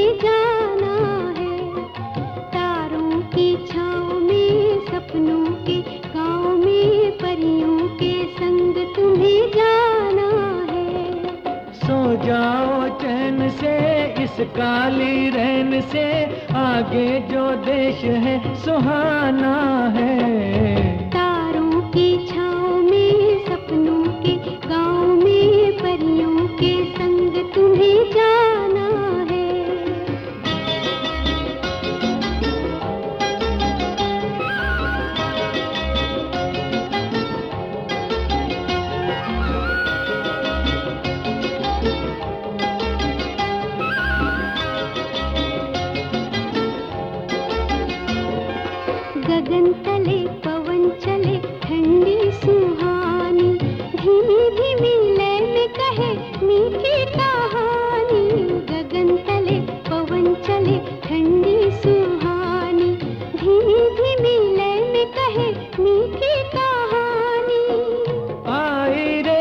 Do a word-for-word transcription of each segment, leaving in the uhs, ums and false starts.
तुम्हें जाना है। तारों की छाँव में सपनों के गाँव में परियों के संग तुम्हें जाना है। सो जाओ चैन से इस काली रैन से, आगे जो देश है सुहाना है। तारों की छाँव में सपनों के गाँव में परियों के संग तुम्हें जाना है। गगन तले पवन चले ठंडी सुहानी, धीमी धीमी लय में कहे मीठी कहानी। गगन तले पवन चले ठंडी सुहानी, धीमी धीमी लय में कहे मीठी कहानी। आई रे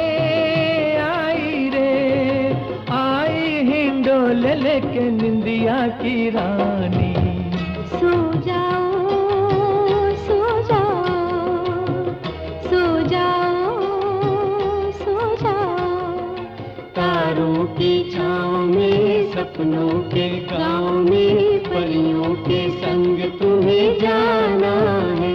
आई रे आई हिंडोले लेके निंदिया की रानी। सो जाओ सो जाओ सो जाओ सो जाओ। तारों की छाँव में सपनों के गाँव में परियों के संग तुम्हें जाना है।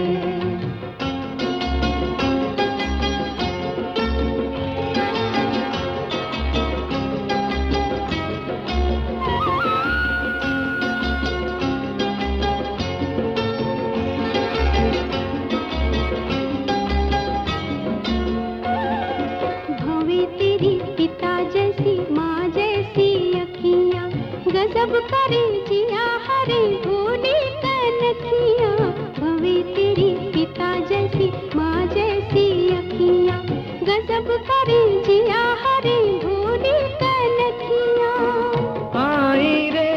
भवें तेरी पिता जैसी माँ जैसी अखियाँ, गजब करे जिया हरे भोली कनखियाँ। भवें तेरी पिता जैसी माँ जैसी अखियाँ, गजब करे जिया हरे भोली कनखियाँ। आई रे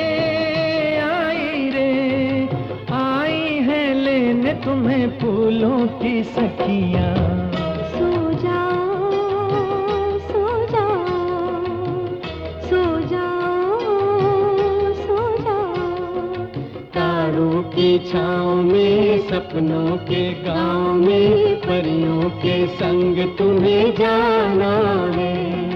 आई रे आई है लेने तुम्हें फूलों की सखियाँ। सो जाओ सो जाओ सो जाओ सो जाओ। तारों की छाँव में सपनों के गाँव में परियों के संग तुम्हें जाना है।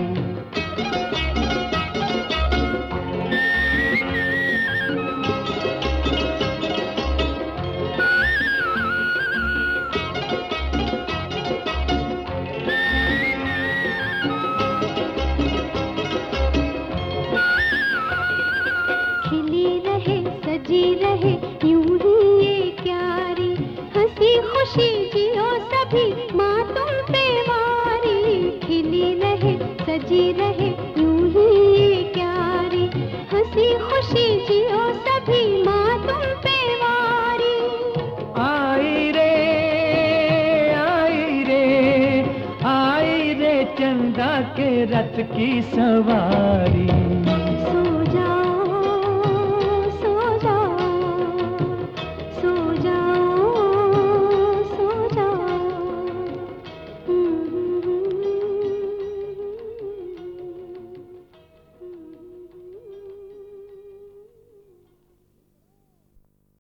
खिली रहे सजी रहे यूं ही ये क्यारी, हंसी खुशी जियो सभी माँ तुम पे वारी। खिली रहे सजी रहे यूं ही ये क्यारी, हंसी खुशी जियो सभी माँ तुम पे वारी। आई रे आई रे आई रे चंदा के रथ की सवारी।